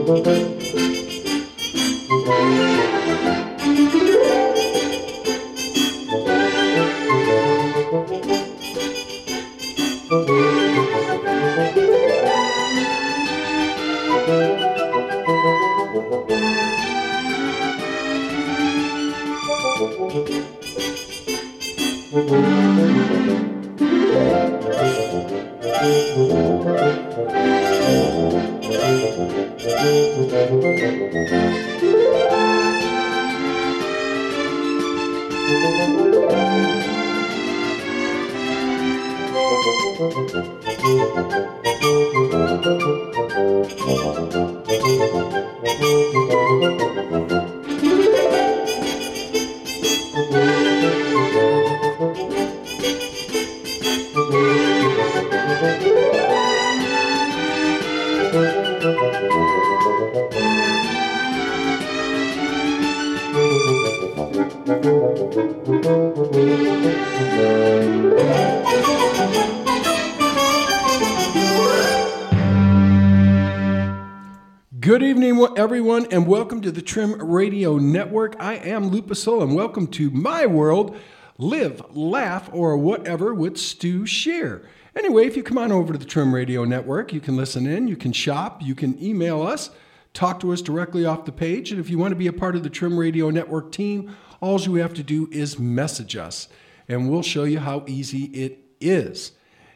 Good evening, everyone, and welcome to the Trim Radio Network. I am Lou Pasola, and welcome to my world, Live, Laugh, or Whatever with Stu Shear. Anyway, if you come on over to the Trim Radio Network, you can listen in, you can shop, you can email us, talk to us directly off the page, and if you want to be a part of the Trim Radio Network team, all you have to do is message us, and we'll show you how easy it is.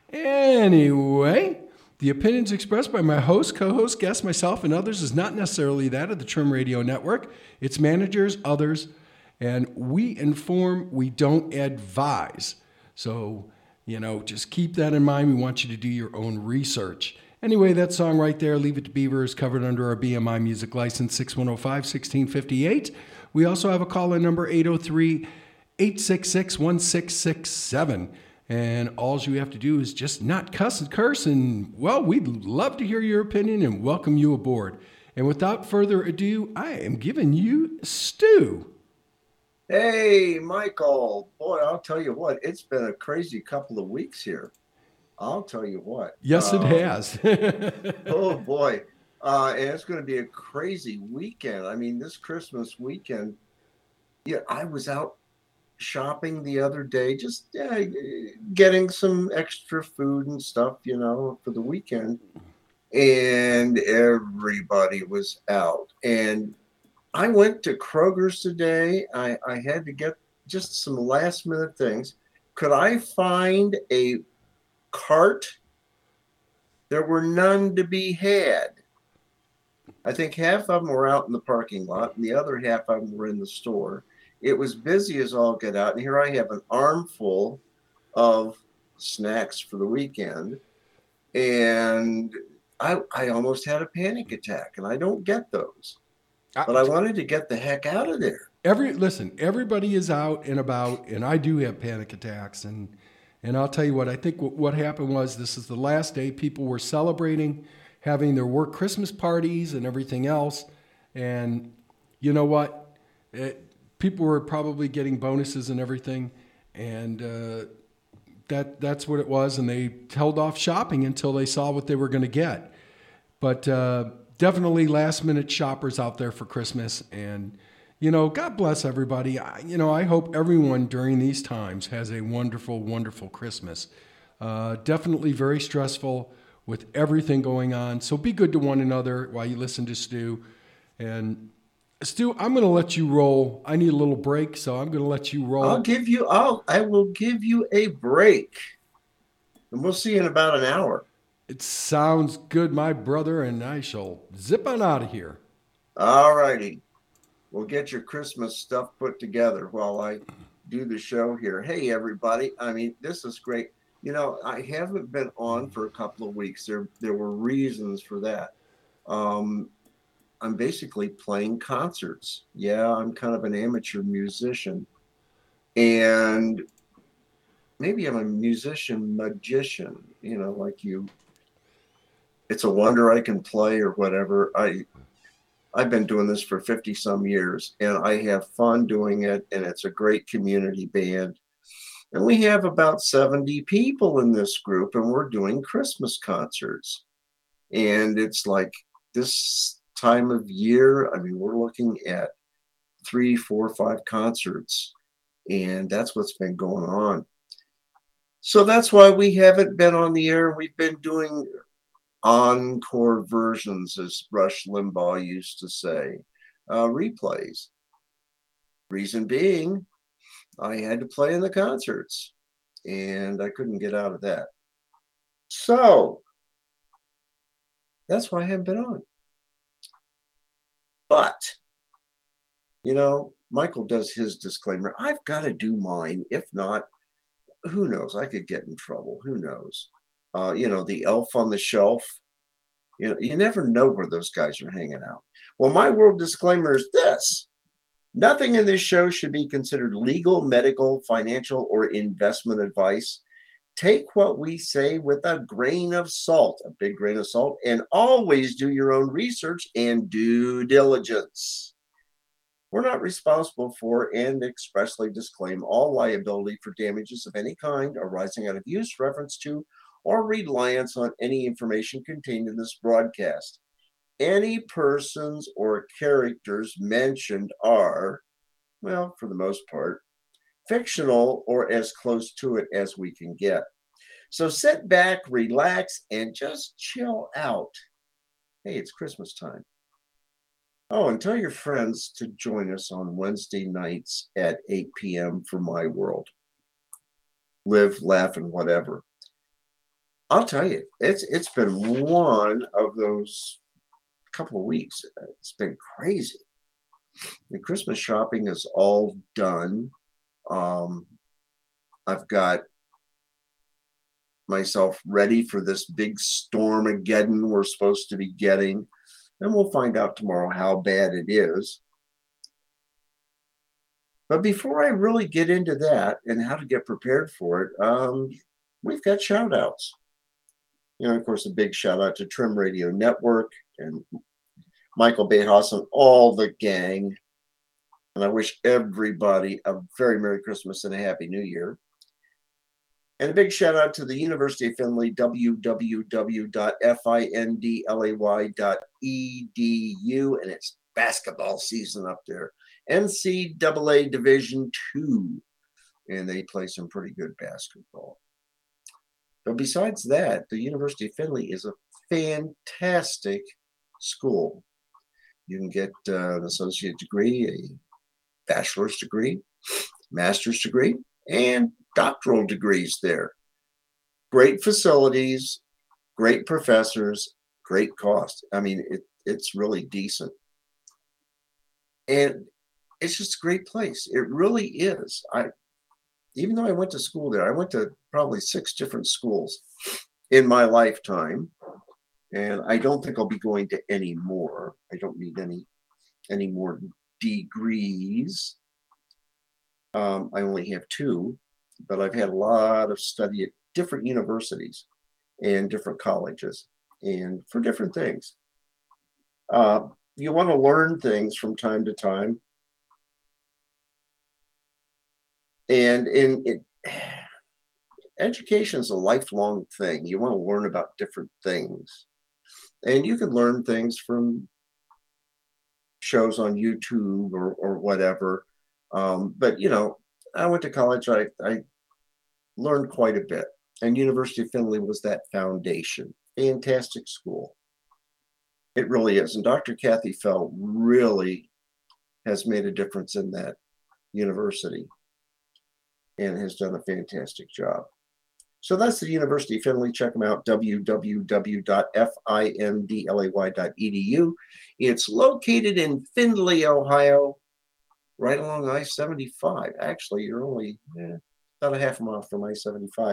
Anyway, the opinions expressed by my host, co-host, guests, myself, and others is not necessarily that of the Trim Radio Network. It's managers, others, and we inform, we don't advise. So, just keep that in mind. We want you to do your own research. Anyway, that song right there, Leave It to Beaver, is covered under our BMI music license 6105-1658. We also have a call-in number 803-866-1667. And all you have to do is just not cuss and curse. And, well, we'd love to hear your opinion and welcome you aboard. And without further ado, I am giving you Stu. Hey, Michael. Boy, I'll tell you what, it's been a crazy couple of weeks here. I'll tell you what. Yes, it has. Oh, boy. And it's going to be a crazy weekend. I mean, this Christmas weekend, I was out shopping the other day, just getting some extra food and stuff, for the weekend. And everybody was out. And I went to Kroger's today. I had to get just some last minute things. Could I find a cart? There were none to be had. I think half of them were out in the parking lot and the other half of them were in the store. It was busy as all get out. And here I have an armful of snacks for the weekend. And I almost had a panic attack, and I don't get those. But I wanted to get the heck out of there. Everybody is out and about, and I do have panic attacks. And I'll tell you what, I think what happened was this is the last day people were celebrating, having their work Christmas parties and everything else. And you know what? People were probably getting bonuses and everything, and that's what it was. And they held off shopping until they saw what they were going to get. But definitely last-minute shoppers out there for Christmas. And, God bless everybody. I hope everyone during these times has a wonderful, wonderful Christmas. Definitely very stressful with everything going on. So be good to one another while you listen to Stu. And Stu, I'm going to let you roll. I need a little break, so I'm going to let you roll. I will give you a break. And we'll see you in about an hour. It sounds good, my brother, and I shall zip on out of here. All righty. We'll get your Christmas stuff put together while I do the show here. Hey, everybody. I mean, this is great. I haven't been on for a couple of weeks. There were reasons for that. I'm basically playing concerts. Yeah, I'm kind of an amateur musician. And maybe I'm a magician, like you. It's a wonder I can play or whatever. I've been doing this for 50 some years, and I have fun doing it, and it's a great community band. And we have about 70 people in this group, and we're doing Christmas concerts. And it's like this time of year, I mean, we're looking at 3, 4, 5 concerts, and that's what's been going on. So that's why we haven't been on the air. We've been doing encore versions, as Rush Limbaugh used to say, replays. Reason being, I had to play in the concerts, and I couldn't get out of that. So that's why I haven't been on. But, you know, Michael does his disclaimer. I've got to do mine. If not, who knows? I could get in trouble. Who knows? You know, the elf on the shelf. You know, you never know where those guys are hanging out. Well, my world disclaimer is this. Nothing in this show should be considered legal, medical, financial, or investment advice. Take what we say with a grain of salt, a big grain of salt, and always do your own research and due diligence. We're not responsible for and expressly disclaim all liability for damages of any kind arising out of use, reference to, or reliance on any information contained in this broadcast. Any persons or characters mentioned are, well, for the most part, fictional or as close to it as we can get. So sit back, relax, and just chill out. Hey, it's Christmas time. Oh, and tell your friends to join us on Wednesday nights at 8 p.m. for My World. Live, laugh, and whatever. I'll tell you, it's been one of those couple of weeks. It's been crazy. The Christmas shopping is all done. I've got myself ready for this big stormageddon we're supposed to be getting. And we'll find out tomorrow how bad it is. But before I really get into that and how to get prepared for it, we've got shout outs. You know, of course, a big shout out to Trim Radio Network and Michael Behaus and all the gang. And I wish everybody a very Merry Christmas and a Happy New Year. And a big shout out to the University of Findlay, www.findlay.edu, and it's basketball season up there. NCAA Division II, and they play some pretty good basketball. But besides that, the University of Findlay is a fantastic school. You can get an associate degree, a bachelor's degree, master's degree, and doctoral degrees there. Great facilities, great professors, great cost. I mean, it's really decent. And it's just a great place. It really is. Even though I went to school there, I went to probably 6 different schools in my lifetime. And I don't think I'll be going to any more. I don't need any more degrees. I only have 2. But I've had a lot of study at different universities and different colleges and for different things. You want to learn things from time to time. And education is a lifelong thing. You want to learn about different things. And you can learn things from shows on YouTube or whatever. But, you know, I went to college. I learned quite a bit. And University of Findlay was that foundation. Fantastic school. It really is. And Dr. Kathy Fell really has made a difference in that university and has done a fantastic job. So that's the University of Findlay. Check them out, www.findlay.edu. It's located in Findlay, Ohio, right along I-75. Actually, you're only about a half a mile from I-75.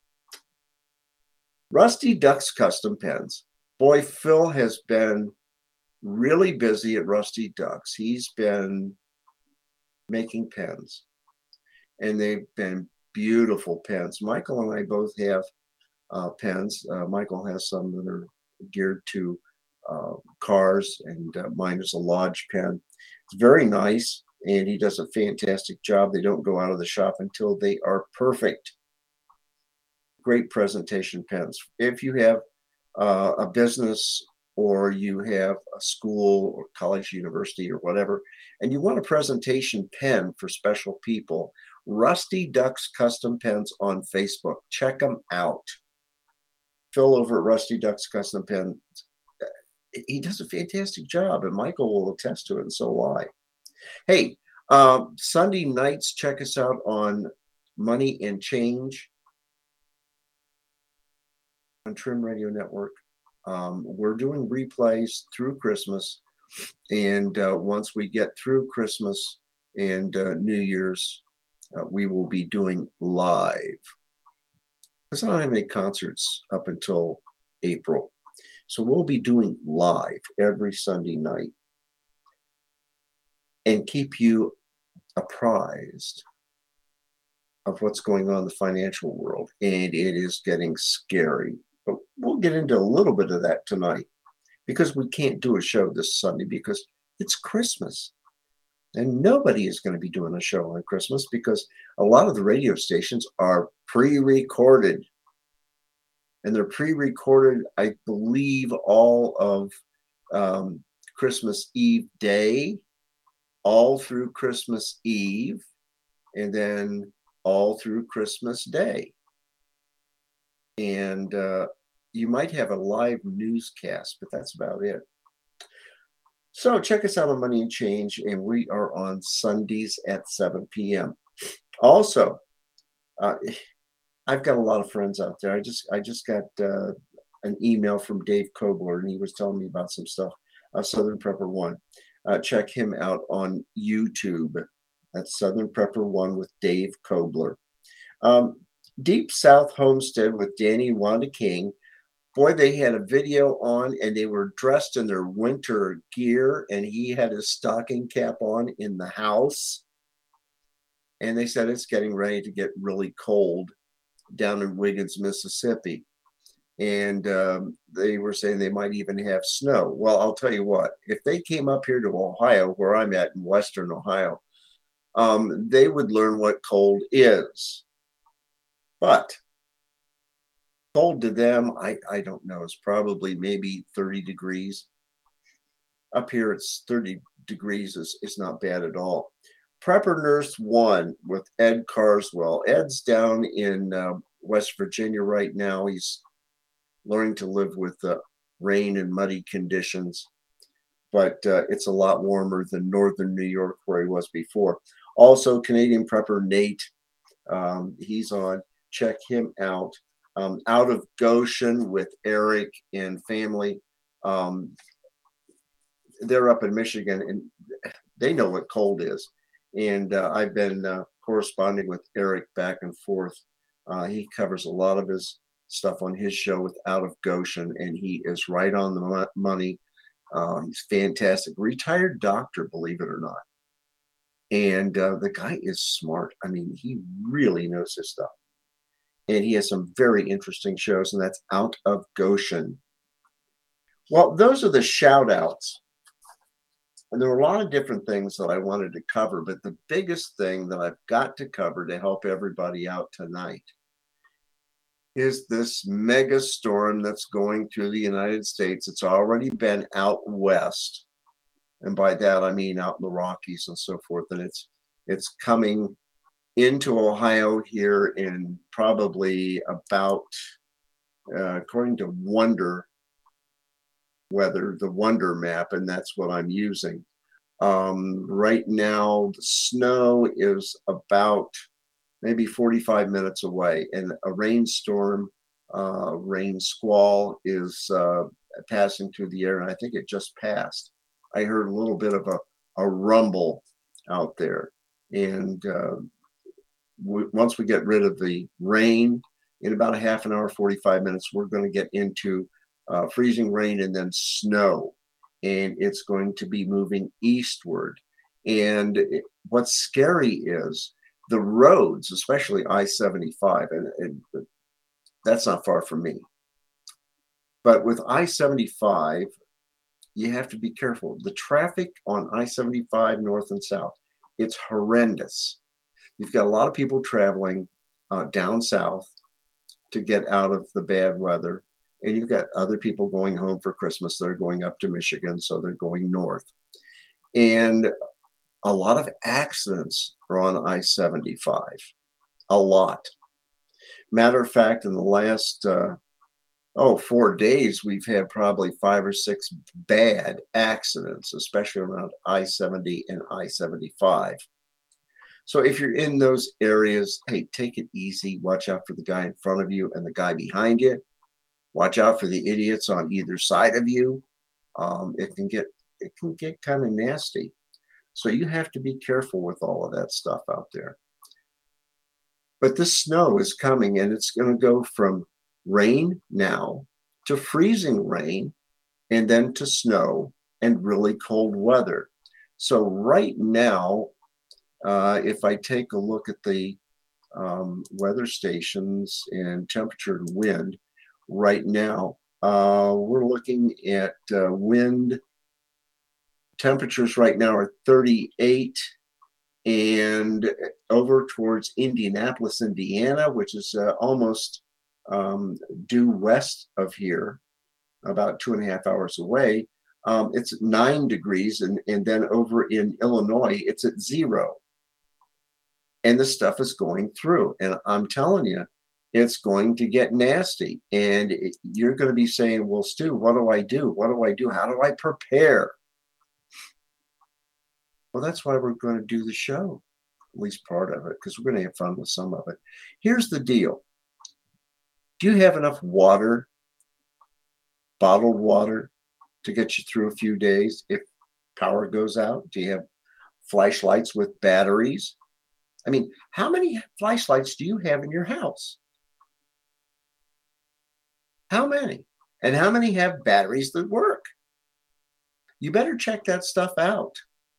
Rusty Ducks Custom Pens. Boy, Phil has been really busy at Rusty Ducks. He's been making pens, and they've been beautiful pens. Michael and I both have pens. Michael has some that are geared to cars, and mine is a Lodge pen. It's very nice, and he does a fantastic job. They don't go out of the shop until they are perfect. Great presentation pens. If you have a business or you have a school or college, university, or whatever, and you want a presentation pen for special people, Rusty Ducks Custom Pens on Facebook. Check them out. Phil over at Rusty Ducks Custom Pens, he does a fantastic job, and Michael will attest to it, and so will I. Hey, Sunday nights, check us out on Money and Change on Trim Radio Network. We're doing replays through Christmas, and once we get through Christmas and New Year's, we will be doing live. Because I don't have any concerts up until April. So we'll be doing live every Sunday night and keep you apprised of what's going on in the financial world. And it is getting scary. But we'll get into a little bit of that tonight because we can't do a show this Sunday because it's Christmas. And nobody is going to be doing a show on Christmas because a lot of the radio stations are pre-recorded. And they're pre-recorded, I believe, all of Christmas Eve day, all through Christmas Eve, and then all through Christmas Day. And you might have a live newscast, but that's about it. So check us out on Money and Change, and we are on Sundays at 7 p.m. Also, I've got a lot of friends out there. I just got an email from Dave Kobler, and he was telling me about some stuff. Southern Prepper One. Check him out on YouTube. That's Southern Prepper One with Dave Kobler. Deep South Homestead with Danny and Wanda King. Boy, they had a video on, and they were dressed in their winter gear, and he had his stocking cap on in the house. And they said it's getting ready to get really cold down in Wiggins, Mississippi. And they were saying they might even have snow. Well, I'll tell you what, if they came up here to Ohio, where I'm at in Western Ohio, they would learn what cold is. But cold to them, I don't know, it's probably maybe 30 degrees. Up here, it's 30 degrees is not bad at all. Prepper Nurse One with Ed Carswell. Ed's down in West Virginia right now. He's learning to live with rain and muddy conditions, but it's a lot warmer than northern New York where he was before. Also, Canadian Prepper Nate, he's on. Check him out. Out of Goshen with Eric and family. They're up in Michigan, and they know what cold is. And I've been corresponding with Eric back and forth. He covers a lot of his stuff on his show with Out of Goshen, and he is right on the money. He's fantastic. Retired doctor, believe it or not. And the guy is smart. I mean, he really knows his stuff. And he has some very interesting shows, and that's Out of Goshen. Well, those are the shout outs. And there were a lot of different things that I wanted to cover, but the biggest thing that I've got to cover to help everybody out tonight is this mega storm that's going through the United States. It's already been out west. And by that, I mean out in the Rockies and so forth. And it's coming into Ohio here in probably about, according to Wonder Weather, the Wonder map, and that's what I'm using. Right now, the snow is about maybe 45 minutes away, and a rainstorm, rain squall is passing through the air, and I think it just passed. I heard a little bit of a rumble out there, and once we get rid of the rain, in about a half an hour, 45 minutes, we're going to get into freezing rain and then snow. And it's going to be moving eastward. And what's scary is the roads, especially I-75, and that's not far from me. But with I-75, you have to be careful. The traffic on I-75 north and south, it's horrendous. You've got a lot of people traveling down south to get out of the bad weather. and you've got other people going home for Christmas. They're going up to Michigan, so they're going north. And a lot of accidents are on I-75, a lot. Matter of fact, in the last 4 days, we've had probably 5 or 6 bad accidents, especially around I-70 and I-75. So if you're in those areas, hey, take it easy. Watch out for the guy in front of you and the guy behind you. Watch out for the idiots on either side of you. It can get kind of nasty. So you have to be careful with all of that stuff out there. But this snow is coming, and it's going to go from rain now to freezing rain, and then to snow and really cold weather. So right now, if I take a look at the weather stations and temperature and wind, right now, we're looking at wind temperatures right now are 38, and over towards Indianapolis, Indiana, which is almost due west of here, about 2.5 hours away, it's 9 degrees, and then over in Illinois, it's at 0. And the stuff is going through, and I'm telling you, it's going to get nasty. And you're going to be saying, well, Stu, what do I do? What do I do? How do I prepare? Well, that's why we're going to do the show, at least part of it, because we're going to have fun with some of it. Here's the deal. Do you have enough water, bottled water, to get you through a few days if power goes out? Do you have flashlights with batteries? I mean, how many flashlights do you have in your house? How many? And how many have batteries that work? You better check that stuff out.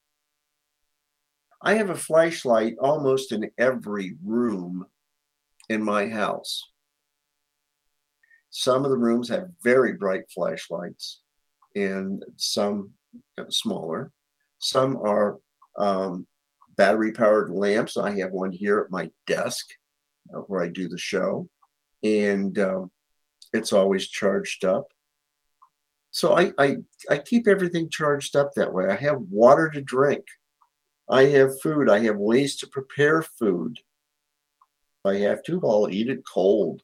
I have a flashlight almost in every room in my house. Some of the rooms have very bright flashlights, and some smaller. Some are battery-powered lamps. I have one here at my desk where I do the show, and it's always charged up. So I keep everything charged up that way. I have water to drink. I have food. I have ways to prepare food. If I have to, I'll eat it cold.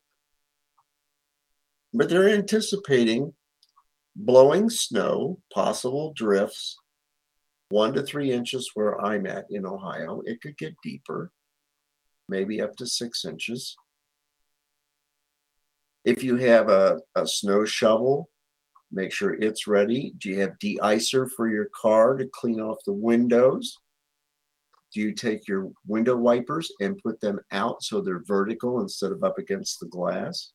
But they're anticipating blowing snow, possible drifts, 1 to 3 inches where I'm at in Ohio. It could get deeper, maybe up to 6 inches. If you have a snow shovel, make sure it's ready. Do you have de-icer for your car to clean off the windows? Do you take your window wipers and put them out so they're vertical instead of up against the glass?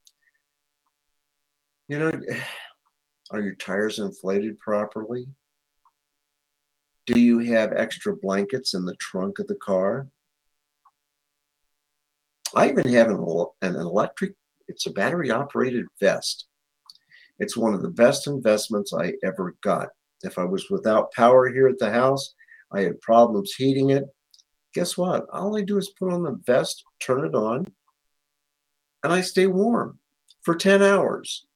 You know, are your tires inflated properly? Do you have extra blankets in the trunk of the car? I even have an electric, it's a battery operated vest. It's one of the best investments I ever got. If I was without power here at the house, I had problems heating it. Guess what? All I do is put on the vest, turn it on, and I stay warm for 10 hours.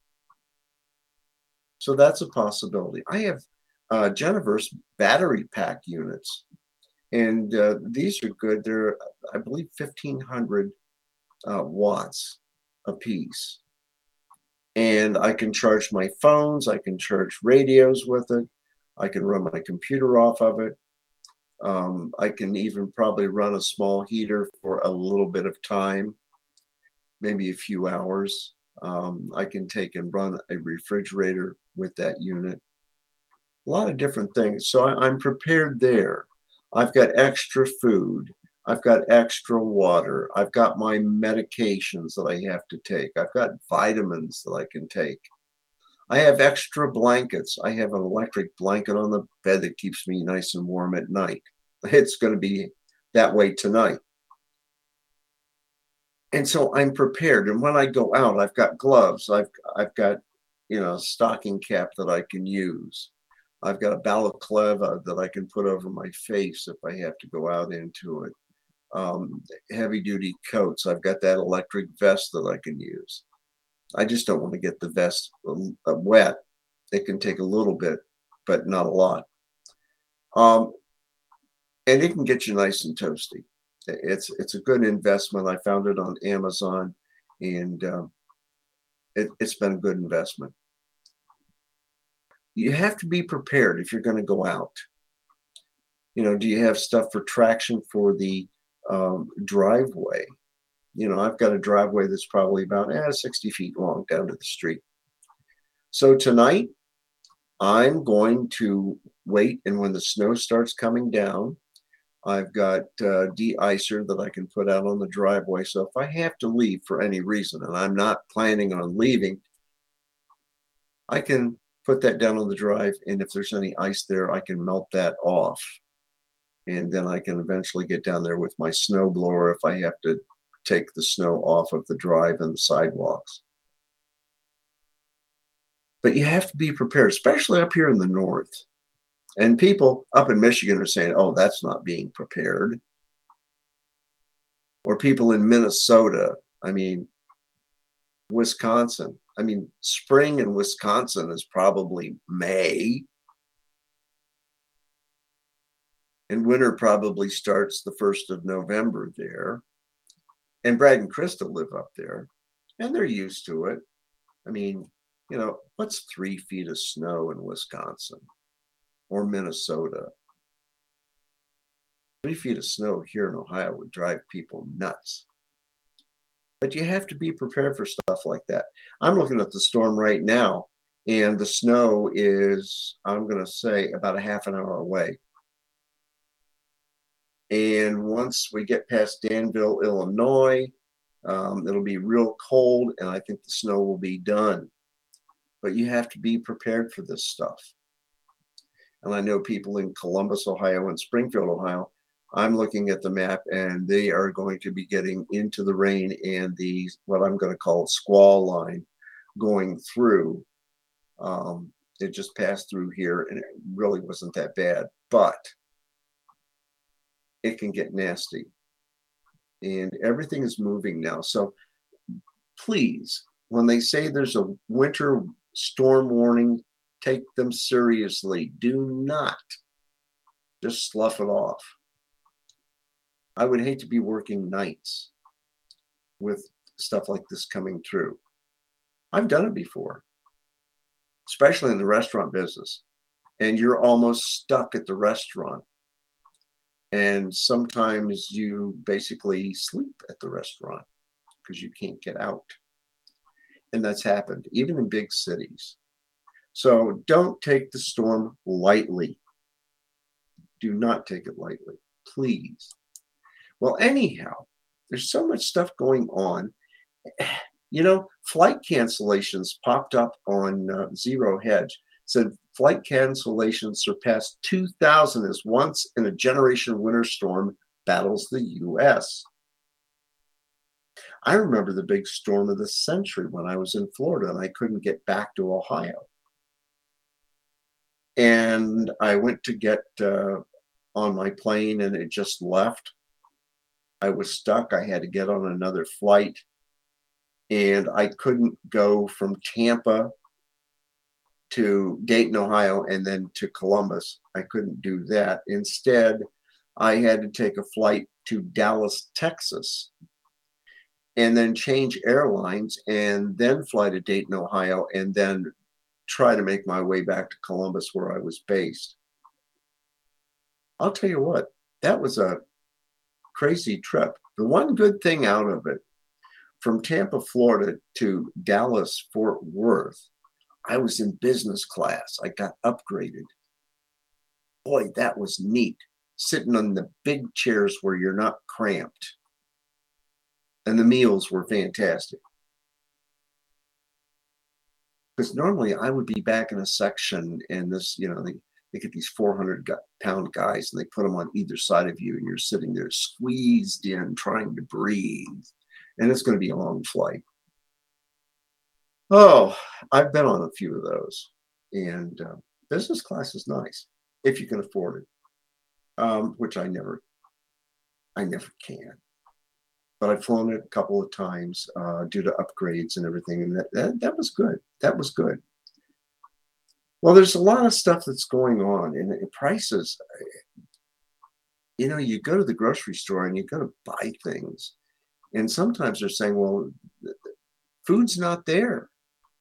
So that's a possibility. I have Geniverse battery pack units, and these are good. They're, I believe, 1,500 watts a piece. And I can charge my phones. I can charge radios with it. I can run my computer off of it. I can even probably run a small heater for a little bit of time, maybe a few hours. I can take and run a refrigerator with that unit. A lot of different things. So I'm prepared there. I've got extra food. I've got extra water. I've got my medications that I have to take. I've got vitamins that I can take. I have extra blankets. I have an electric blanket on the bed that keeps me nice and warm at night. It's going to be that way tonight. And so I'm prepared. And when I go out, I've got gloves. I've got, a stocking cap that I can use. I've got a balaclava that I can put over my face if I have to go out into it. Heavy duty coats. I've got that electric vest that I can use. I just don't want to get the vest wet. It can take a little bit, but not a lot. And it can get you nice and toasty. It's a good investment. I found it on Amazon, and it's been a good investment. You have to be prepared if you're going to go out. Do you have stuff for traction for the driveway? I've got a driveway that's probably about 60 feet long down to the street. So tonight, I'm going to wait, and when the snow starts coming down, I've got de-icer that I can put out on the driveway. So if I have to leave for any reason, and I'm not planning on leaving, I can put that down on the drive, and if there's any ice there, I can melt that off. And then I can eventually get down there with my snow blower if I have to take the snow off of the drive and the sidewalks. But you have to be prepared, especially up here in the north. And people up in Michigan are saying, oh, that's not being prepared. Or people in Minnesota, Wisconsin. Spring in Wisconsin is probably May. And winter probably starts the 1st of November there. And Brad and Krista live up there, and they're used to it. What's 3 feet of snow in Wisconsin or Minnesota? 3 feet of snow here in Ohio would drive people nuts. But you have to be prepared for stuff like that. I'm looking at the storm right now, and the snow is, I'm going to say, about a half an hour away. And once we get past Danville, Illinois, it'll be real cold, and I think the snow will be done. But you have to be prepared for this stuff. And I know people in Columbus, Ohio, and Springfield, Ohio, I'm looking at the map, and they are going to be getting into the rain and the, what I'm going to call squall line going through. It just passed through here, and it really wasn't that bad. But it can get nasty, and everything is moving now. So please, when they say there's a winter storm warning, take them seriously. Do not just slough it off. I would hate to be working nights with stuff like this coming through. I've done it before, especially in the restaurant business, and you're almost stuck at the restaurant. And sometimes you basically sleep at the restaurant because you can't get out. And that's happened, even in big cities. So don't take the storm lightly. Do not take it lightly, please. Well, anyhow, there's so much stuff going on. Flight cancellations popped up on Zero Hedge. Said flight cancellations surpassed 2,000 as once in a generation winter storm battles the U.S. I remember the big storm of the century when I was in Florida and I couldn't get back to Ohio. And I went to get on my plane, and it just left. I was stuck. I had to get on another flight, and I couldn't go from Tampa to Dayton, Ohio, and then to Columbus. I couldn't do that. Instead, I had to take a flight to Dallas, Texas, and then change airlines, and then fly to Dayton, Ohio, and then try to make my way back to Columbus, where I was based. I'll tell you what, that was a crazy trip. The one good thing out of it, from Tampa, Florida to Dallas, Fort Worth, I was in business class. I got upgraded. Boy, that was neat. Sitting on the big chairs where you're not cramped. And the meals were fantastic. Because normally I would be back in a section, and this, they get these 400-pound guys, and they put them on either side of you, and you're sitting there squeezed in, trying to breathe. And it's going to be a long flight. Oh, I've been on a few of those, and business class is nice if you can afford it, which I never can. but I've flown it a couple of times due to upgrades and everything, and that was good. That was good. Well, there's a lot of stuff that's going on, and prices. You go to the grocery store and you go to buy things, and sometimes they're saying, "Well, food's not there."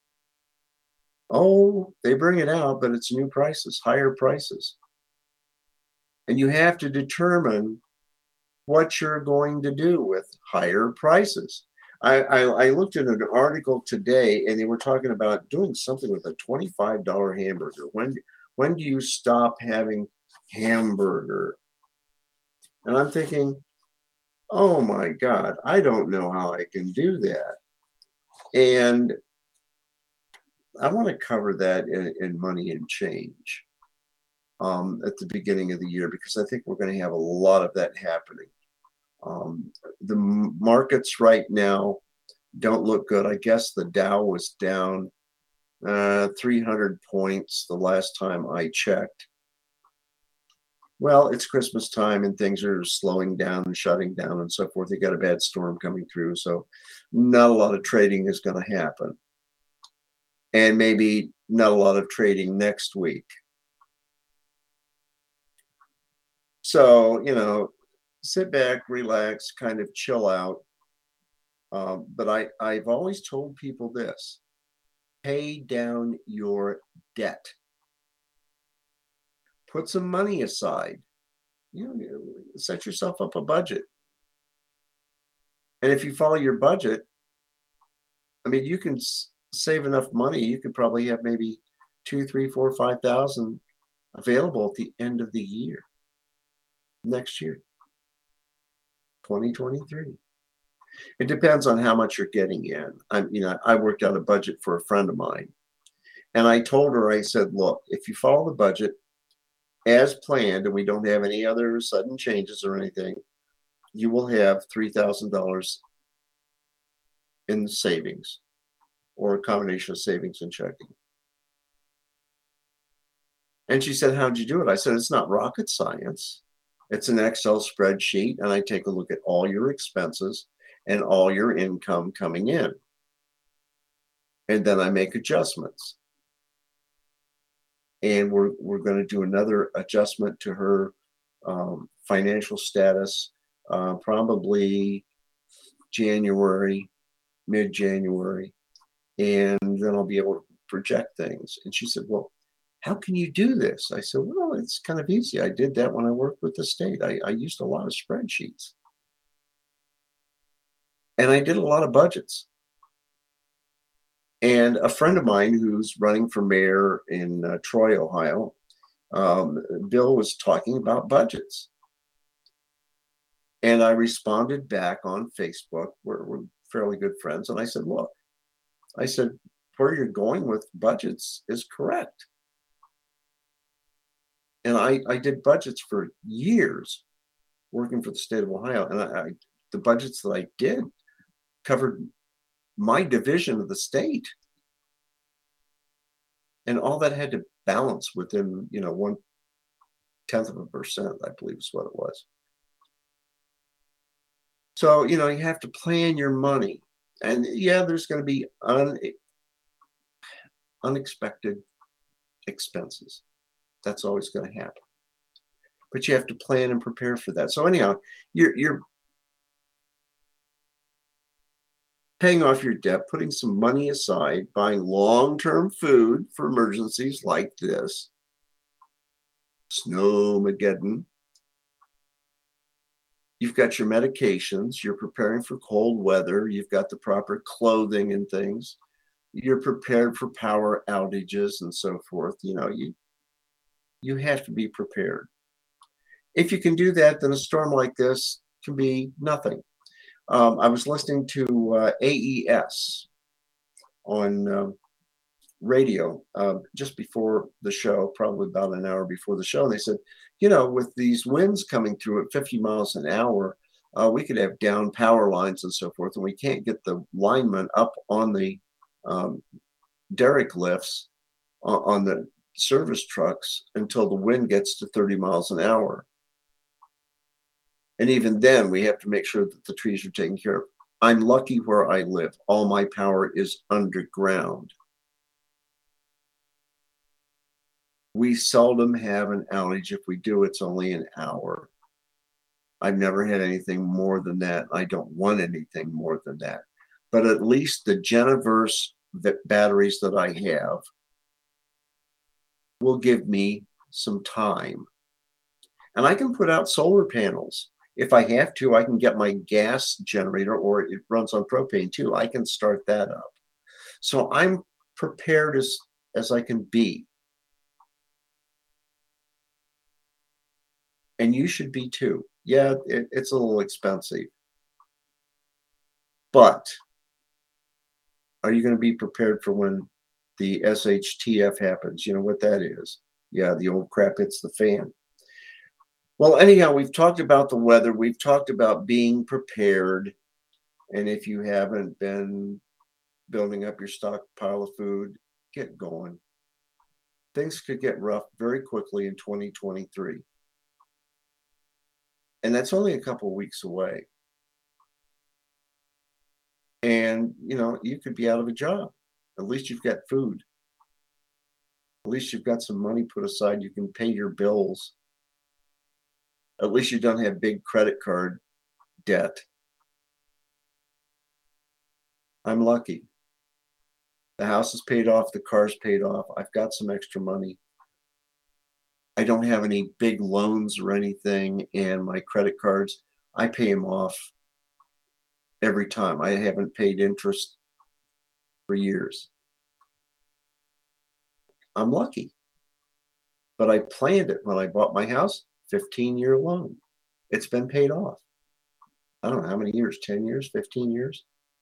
Oh, they bring it out, but it's new prices, higher prices, and you have to determine what you're going to do with higher prices. I looked at an article today, and they were talking about doing something with a $25 hamburger. When do you stop having hamburger? And I'm thinking, oh my God, I don't know how I can do that. And I want to cover that in Money and Change at the beginning of the year, because I think we're going to have a lot of that happening. The markets right now don't look good. I guess the Dow was down 300 points the last time I checked. Well, it's Christmas time and things are slowing down and shutting down and so forth. They got a bad storm coming through, so not a lot of trading is going to happen. And maybe not a lot of trading next week. So, sit back, relax, kind of chill out. But I've always told people this: pay down your debt. Put some money aside. Set yourself up a budget. And if you follow your budget, I mean, you can save enough money. You could probably have maybe 2, 3, 4, 5,000 available at the end of the year, next year, 2023. It depends on how much you're getting in. I worked out a budget for a friend of mine, and I told her, I said, look, if you follow the budget as planned and we don't have any other sudden changes or anything, you will have $3,000 in the savings, or a combination of savings and checking. And she said, how'd you do it? I said, it's not rocket science. It's an Excel spreadsheet, and I take a look at all your expenses and all your income coming in. And then I make adjustments. And we're going to do another adjustment to her financial status, probably January, mid-January. And then I'll be able to project things. And she said, well, how can you do this? I said, well, it's kind of easy. I did that when I worked with the state. I used a lot of spreadsheets. And I did a lot of budgets. And a friend of mine who's running for mayor in Troy, Ohio, Bill, was talking about budgets. And I responded back on Facebook. We're fairly good friends. And I said, look, where you're going with budgets is correct. And I did budgets for years working for the state of Ohio. And the budgets that I did covered my division of the state. And all that had to balance within, 0.1%, I believe is what it was. So, you have to plan your money. And yeah, there's going to be unexpected expenses. That's always going to happen. But you have to plan and prepare for that. So anyhow, you're paying off your debt, putting some money aside, buying long-term food for emergencies like this, Snowmageddon. You've got your medications. You're preparing for cold weather. You've got the proper clothing and things. You're prepared for power outages and so forth. You have to be prepared. If you can do that, then a storm like this can be nothing. I was listening to AES on radio just before the show, probably about an hour before the show. And they said, with these winds coming through at 50 miles an hour, we could have down power lines and so forth. And we can't get the linemen up on the derrick lifts on the service trucks until the wind gets to 30 miles an hour. And even then, we have to make sure that the trees are taken care of. I'm lucky where I live. All my power is underground. We seldom have an outage. If we do, it's only an hour. I've never had anything more than that. I don't want anything more than that. But at least the Geniverse batteries that I have will give me some time. And I can put out solar panels. If I have to, I can get my gas generator, or it runs on propane too. I can start that up. So I'm prepared as I can be. And you should be too. Yeah, it's a little expensive. But are you going to be prepared for when the SHTF happens? You know what that is? Yeah, the old crap hits the fan. Well, anyhow, we've talked about the weather. We've talked about being prepared. And if you haven't been building up your stockpile of food, get going. Things could get rough very quickly in 2023. And that's only a couple of weeks away. And, you could be out of a job. At least you've got food. At least you've got some money put aside. You can pay your bills. At least you don't have big credit card debt. I'm lucky. The house is paid off. The car's paid off. I've got some extra money. I don't have any big loans or anything. And my credit cards, I pay them off every time. I haven't paid interest for years. I'm lucky. But I planned it when I bought my house, 15-year loan. It's been paid off. I don't know how many years, 10 years, 15 years.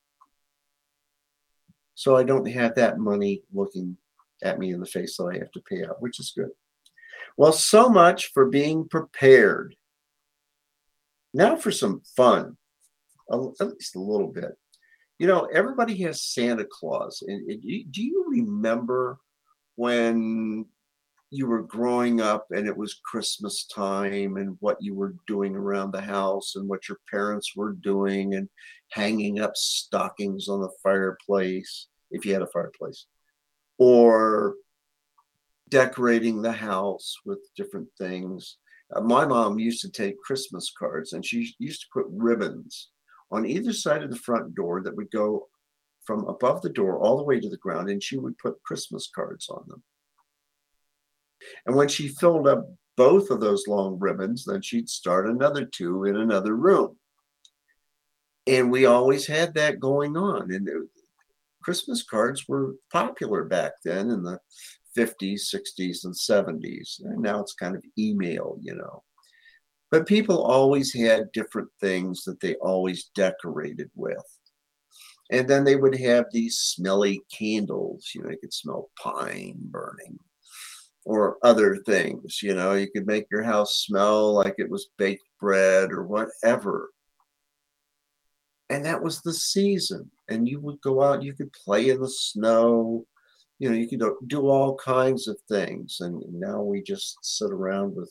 So I don't have that money looking at me in the face that I have to pay out, which is good. Well, so much for being prepared. Now for some fun, at least a little bit. Everybody has Santa Claus. And do you remember when you were growing up and it was Christmas time and what you were doing around the house and what your parents were doing and hanging up stockings on the fireplace, if you had a fireplace, or decorating the house with different things? My mom used to take Christmas cards, and she used to put ribbons on either side of the front door that would go from above the door all the way to the ground, and she would put Christmas cards on them. And when she filled up both of those long ribbons, then she'd start another two in another room. And we always had that going on. And Christmas cards were popular back then in the 50s, 60s, and 70s. And now it's kind of email, But people always had different things that they always decorated with. And then they would have these smelly candles, you could smell pine burning or other things, you could make your house smell like it was baked bread or whatever. And that was the season. And you would go out, you could play in the snow, you could do all kinds of things. And now we just sit around with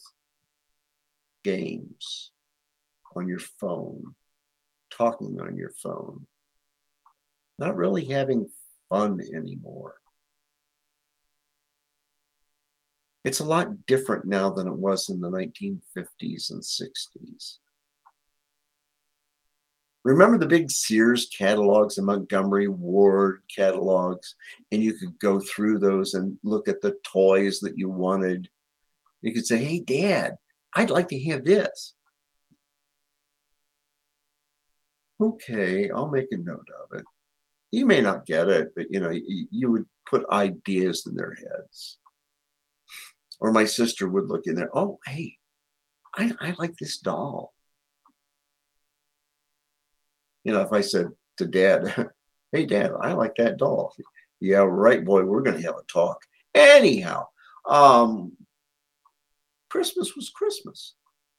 games on your phone, talking on your phone, not really having fun anymore. It's a lot different now than it was in the 1950s and 60s. Remember the big Sears catalogs and Montgomery Ward catalogs, and you could go through those and look at the toys that you wanted. You could say, "Hey, Dad, I'd like to have this." Okay, I'll make a note of it. You may not get it, but you would put ideas in their heads. Or my sister would look in there, "Oh, hey, I like this doll." If I said to Dad, "Hey, Dad, I like that doll." "Yeah, right, boy, we're going to have a talk." Anyhow, Christmas was Christmas.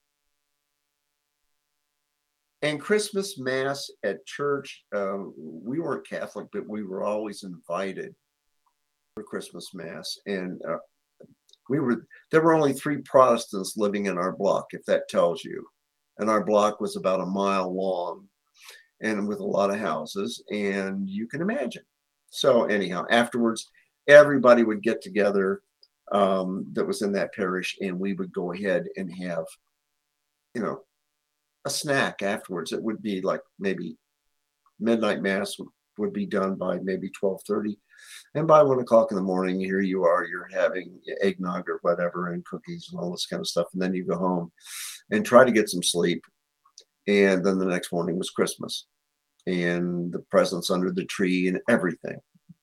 And Christmas Mass at church, we weren't Catholic, but we were always invited for Christmas Mass. And there were only 3 Protestants living in our block, if that tells you. and our block was about a mile long and with a lot of houses, and you can imagine. So anyhow, afterwards, everybody would get together that was in that parish, and we would go ahead and have, you know, a snack afterwards. It would be like maybe midnight mass would be done by maybe 12:30, and by 1 o'clock in the morning, here you are, you're having eggnog or whatever and cookies and all this kind of stuff, and then you go home and try to get some sleep. And then the next morning was Christmas and the presents under the tree and everything.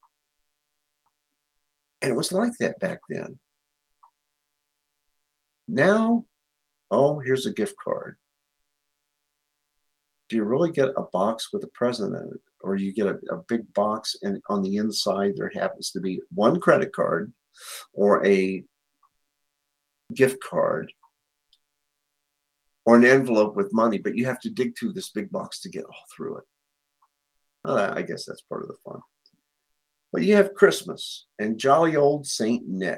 And it was like that back then. Now, oh, here's a gift card. Do you really get a box with a present in it? Or you get a big box and on the inside there happens to be one credit card or a gift card or an envelope with money, but you have to dig through this big box to get all through it. I guess that's part of the fun. But you have Christmas and jolly old Saint Nick.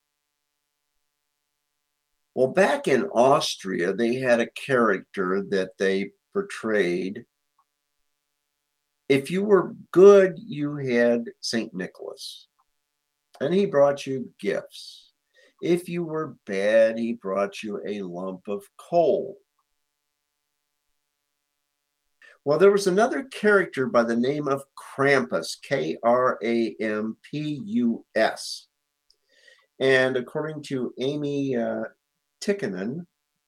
Well, back in Austria, they had a character that they portrayed. If you were good, you had Saint Nicholas, and he brought you gifts. If you were bad, he brought you a lump of coal. Well, there was another character by the name of Krampus, Krampus. And according to Amy Tikkanen,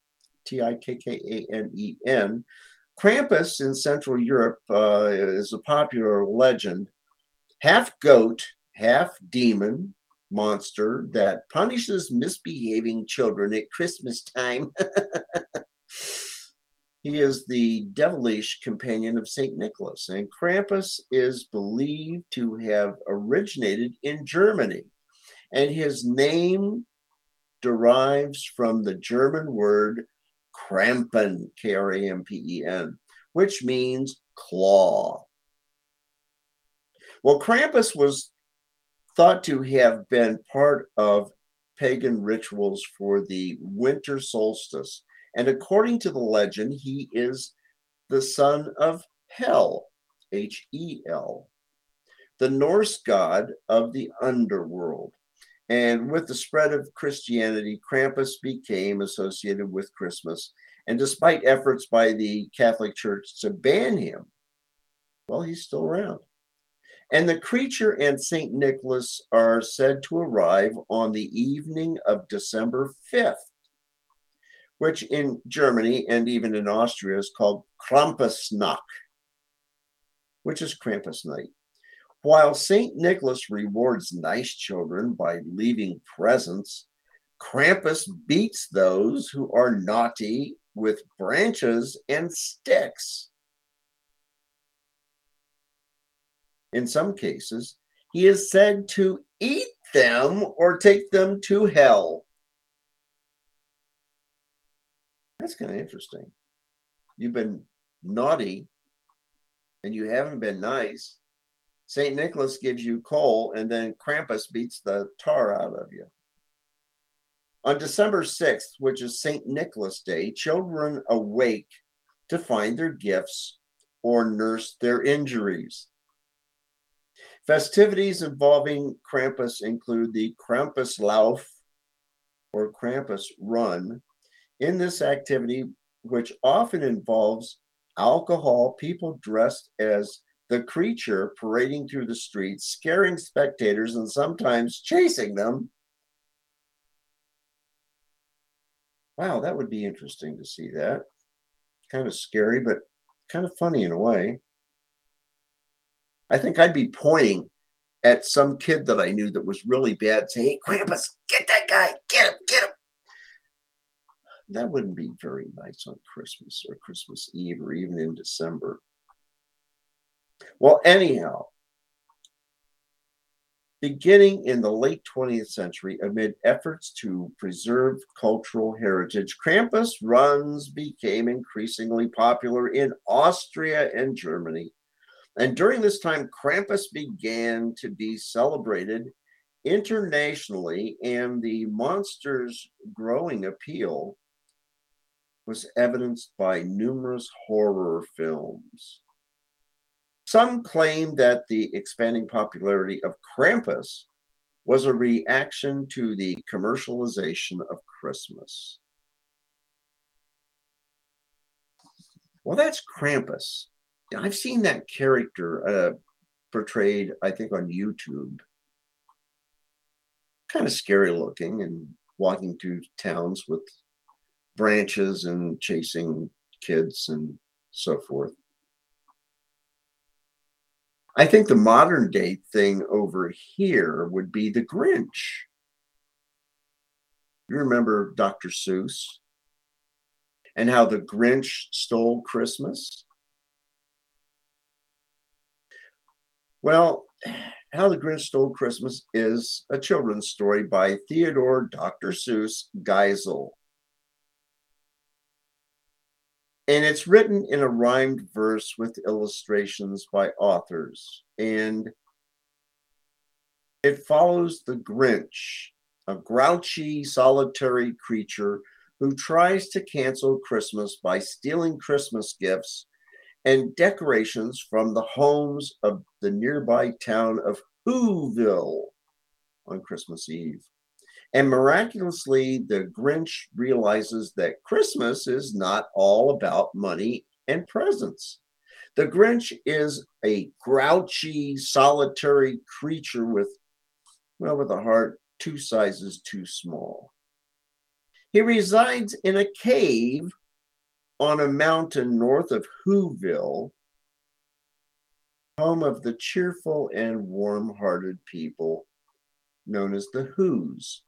Tikkanen, Krampus in Central Europe is a popular legend, half goat, half demon monster that punishes misbehaving children at Christmas time. He is the devilish companion of St. Nicholas, and Krampus is believed to have originated in Germany, and his name derives from the German word Krampen, Krampen, which means claw. Well, Krampus was thought to have been part of pagan rituals for the winter solstice. And according to the legend, he is the son of Hel, Hel, the Norse god of the underworld. And with the spread of Christianity, Krampus became associated with Christmas. And despite efforts by the Catholic Church to ban him, well, he's still around. And the creature and St. Nicholas are said to arrive on the evening of December 5th, which in Germany and even in Austria is called Krampusnacht, which is Krampus night. While St. Nicholas rewards nice children by leaving presents, Krampus beats those who are naughty with branches and sticks. In some cases, he is said to eat them or take them to hell. That's kind of interesting. You've been naughty and you haven't been nice. St. Nicholas gives you coal, and then Krampus beats the tar out of you. On December 6th, which is St. Nicholas Day, children awake to find their gifts or nurse their injuries. Festivities involving Krampus include the Krampuslauf or Krampus Run. In this activity, which often involves alcohol, people dressed as the creature parading through the streets, scaring spectators and sometimes chasing them. Wow, that would be interesting to see that. Kind of scary, but kind of funny in a way. I think I'd be pointing at some kid that I knew that was really bad, saying, "Hey, Krampus, get that guy, get him. That wouldn't be very nice on Christmas or Christmas Eve or even in December. Well, anyhow, beginning in the late 20th century, amid efforts to preserve cultural heritage, Krampus runs became increasingly popular in Austria and Germany. And during this time, Krampus began to be celebrated internationally, and the monster's growing appeal was evidenced by numerous horror films. Some claim that the expanding popularity of Krampus was a reaction to the commercialization of Christmas. Well, that's Krampus. I've seen that character portrayed, I think, on YouTube. Kind of scary looking and walking through towns with branches and chasing kids and so forth. I think the modern day thing over here would be the Grinch. You remember Dr. Seuss and how the Grinch stole Christmas? Well, How the Grinch Stole Christmas is a children's story by Theodore Dr. Seuss Geisel. And it's written in a rhymed verse with illustrations by authors. And it follows the Grinch, a grouchy, solitary creature who tries to cancel Christmas by stealing Christmas gifts and decorations from the homes of the nearby town of Whoville on Christmas Eve. And miraculously, the Grinch realizes that Christmas is not all about money and presents. The Grinch is a grouchy, solitary creature with a heart 2 sizes too small. He resides in a cave on a mountain north of Whoville, home of the cheerful and warm-hearted people known as the Whos.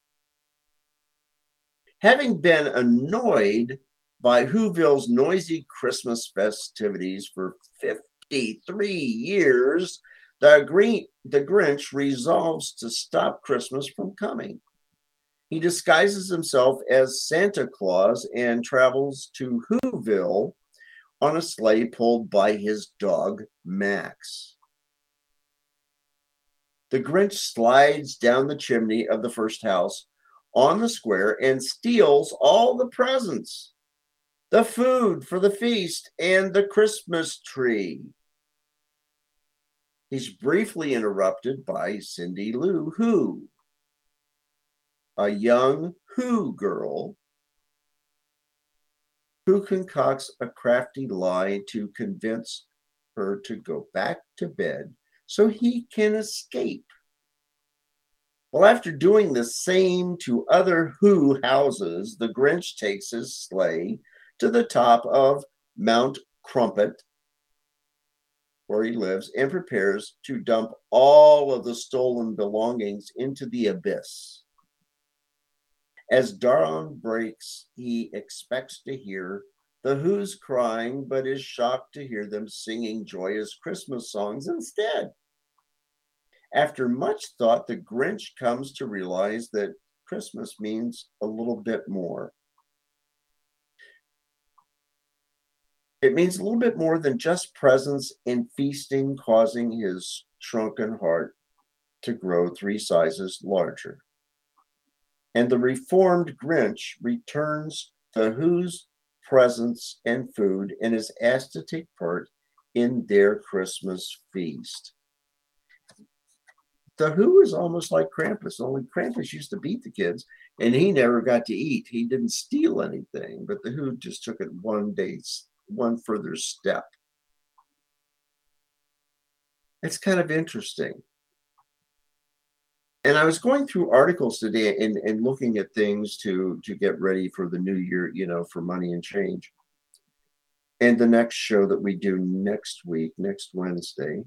Having been annoyed by Whoville's noisy Christmas festivities for 53 years, the Grinch resolves to stop Christmas from coming. He disguises himself as Santa Claus and travels to Whoville on a sleigh pulled by his dog, Max. The Grinch slides down the chimney of the first house on the square and steals all the presents, the food for the feast, and the Christmas tree. He's briefly interrupted by Cindy Lou Who, a young Who girl who concocts a crafty lie to convince her to go back to bed so he can escape. Well, after doing the same to other Who houses, the Grinch takes his sleigh to the top of Mount Crumpet, where he lives, and prepares to dump all of the stolen belongings into the abyss. As dawn breaks, he expects to hear the Whos crying, but is shocked to hear them singing joyous Christmas songs instead. After much thought, the Grinch comes to realize that Christmas means a little bit more. It means a little bit more than just presents and feasting, causing his shrunken heart to grow 3 sizes larger. And the reformed Grinch returns to Who's presents and food and is asked to take part in their Christmas feast. The Who is almost like Krampus, only Krampus used to beat the kids and he never got to eat. He didn't steal anything, but the Who just took it one further step. It's kind of interesting. And I was going through articles today and looking at things to get ready for the new year, for Money and Change. And the next show that we do next week, next Wednesday,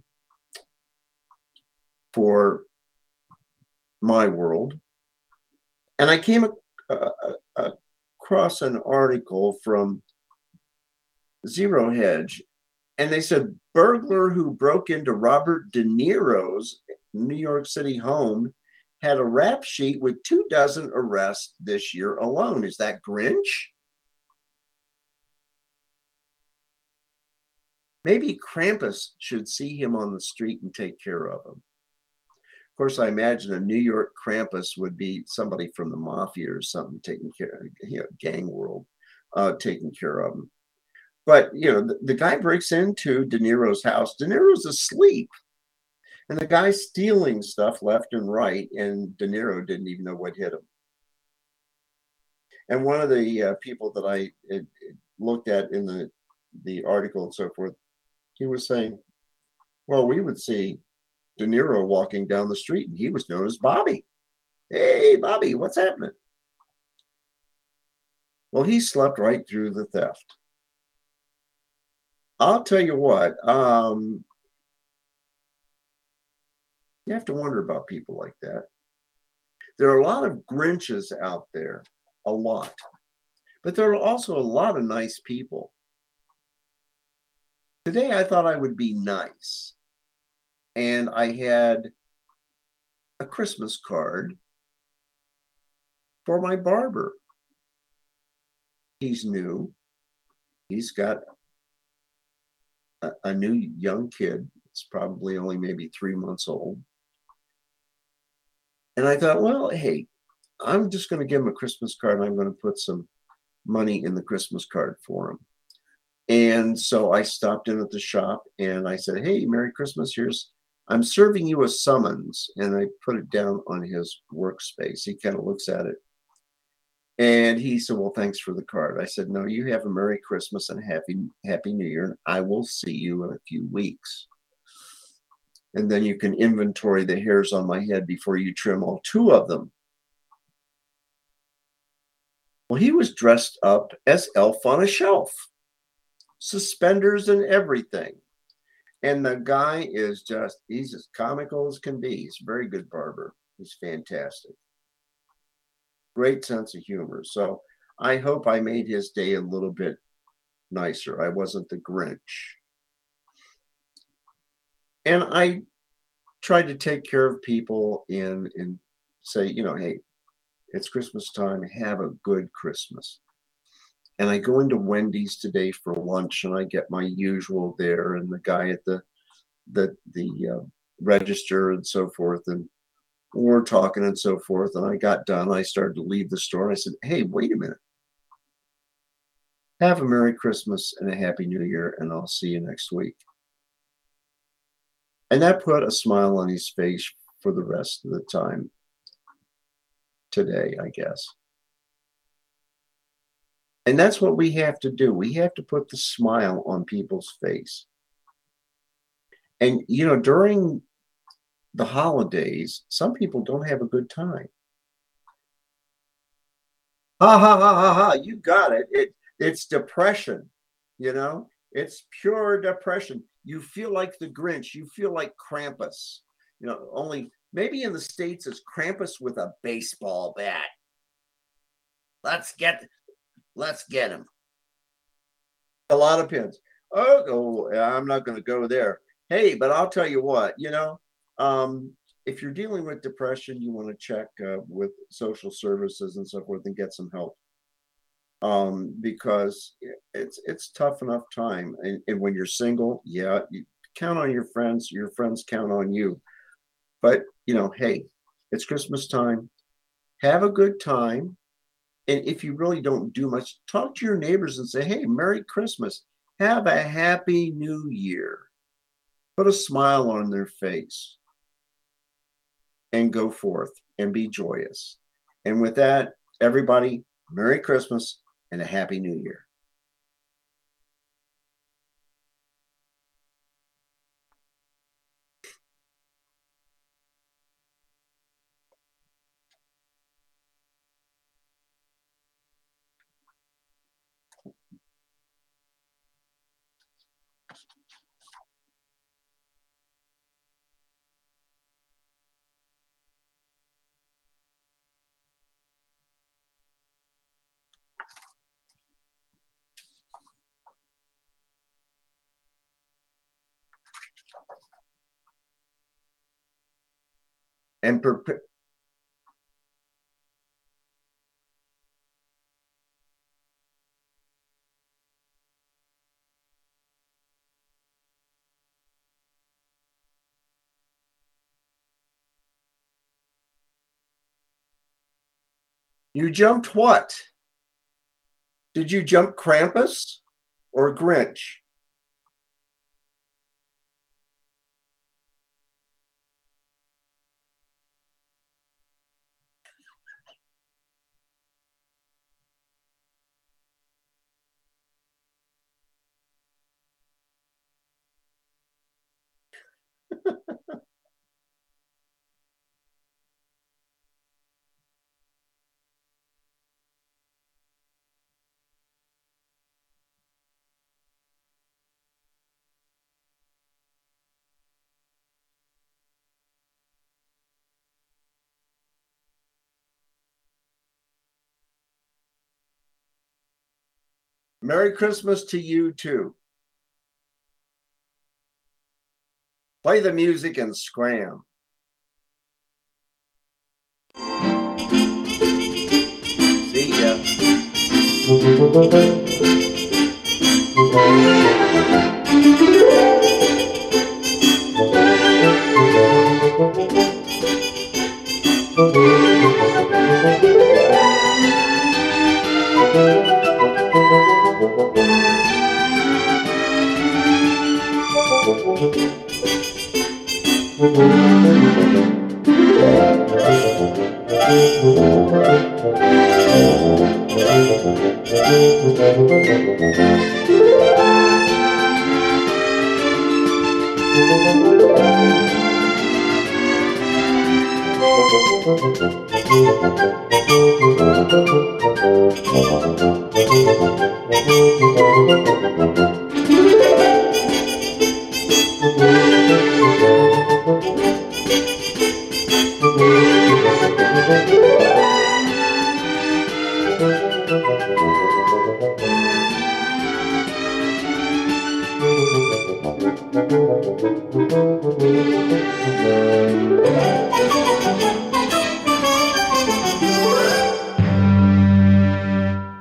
for My World. And I came across an article from Zero Hedge, and they said burglar who broke into Robert De Niro's New York City home had a rap sheet with 24 arrests this year alone. Is that Grinch? Maybe Krampus should see him on the street and take care of him. Of course, I imagine a New York Krampus would be somebody from the mafia or something taking care of, gang world. taking care of him. But the guy breaks into De Niro's house. De Niro's asleep, and the guy's stealing stuff left and right, and De Niro didn't even know what hit him. And one of the people that I looked at in the article and so forth, he was saying, well, we would see De Niro walking down the street, and he was known as Bobby. Hey, Bobby, what's happening? Well, he slept right through the theft. I'll tell you what, you have to wonder about people like that. There are a lot of Grinches out there, a lot. But there are also a lot of nice people. Today, I thought I would be nice. And I had a Christmas card for my barber. He's new. He's got a new young kid. It's probably only maybe 3 months old. And I thought, well, hey, I'm just going to give him a Christmas card, and I'm going to put some money in the Christmas card for him. And so I stopped in at the shop, and I said, hey, Merry Christmas. I'm serving you a summons. And I put it down on his workspace. He kind of looks at it. And he said, well, thanks for the card. I said, no, you have a Merry Christmas and Happy New Year. And I will see you in a few weeks. And then you can inventory the hairs on my head before you trim all 2 of them. Well, he was dressed up as Elf on a Shelf, suspenders and everything. And the guy is he's as comical as can be. He's a very good barber. He's fantastic. Great sense of humor. So I hope I made his day a little bit nicer. I wasn't the Grinch. And I tried to take care of people and say, hey, it's Christmas time. Have a good Christmas. And I go into Wendy's today for lunch, and I get my usual there, and the guy at the register and so forth, and we're talking and so forth. And I got done. I started to leave the store, and I said, hey, wait a minute. Have a Merry Christmas and a Happy New Year, and I'll see you next week. And that put a smile on his face for the rest of the time today, I guess. And that's what we have to do. We have to put the smile on people's face. And, during the holidays, some people don't have a good time. Ha, ha, ha, ha, ha. You got it. It's depression, It's pure depression. You feel like the Grinch. You feel like Krampus. Only maybe in the States it's Krampus with a baseball bat. Let's get him. A lot of pins. Oh, I'm not going to go there. Hey, but I'll tell you what, if you're dealing with depression, you want to check with social services and so forth and get some help. Because it's tough enough time. And when you're single, you count on your friends count on you. But, hey, it's Christmas time. Have a good time. And if you really don't do much, talk to your neighbors and say, hey, Merry Christmas. Have a Happy New Year. Put a smile on their face and go forth and be joyous. And with that, everybody, Merry Christmas and a Happy New Year. And you jumped what? Did you jump Krampus or Grinch? Merry Christmas to you too. Play the music and scram. See ya.